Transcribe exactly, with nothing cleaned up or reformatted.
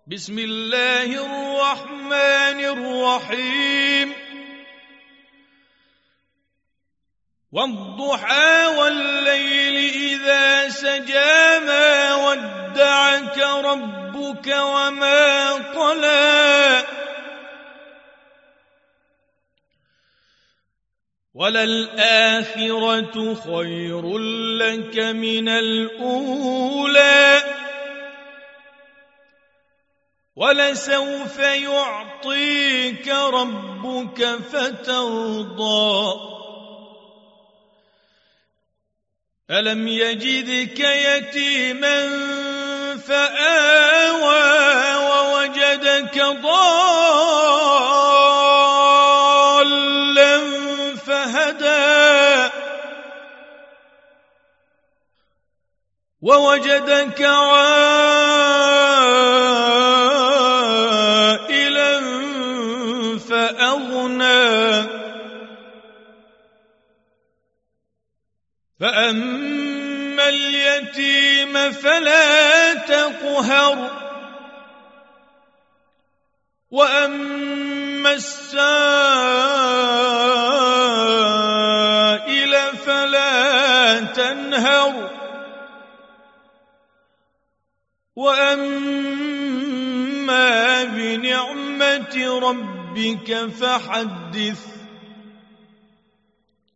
بسم الله الرحمن الرحيم والضحى والليل إذا سجى ما ودعك ربك وما قلى وللآخرة خير لك من الأولى ولسوف يعطيك ربك فترضى ألم يجدك يتيما فآوى ووجدك ضالا فهدى ووجدك عائلا فأغنى فأما اليتيم فلا تقهر وأما السائل فلا تنهر وأما بنعمة ربك فحدث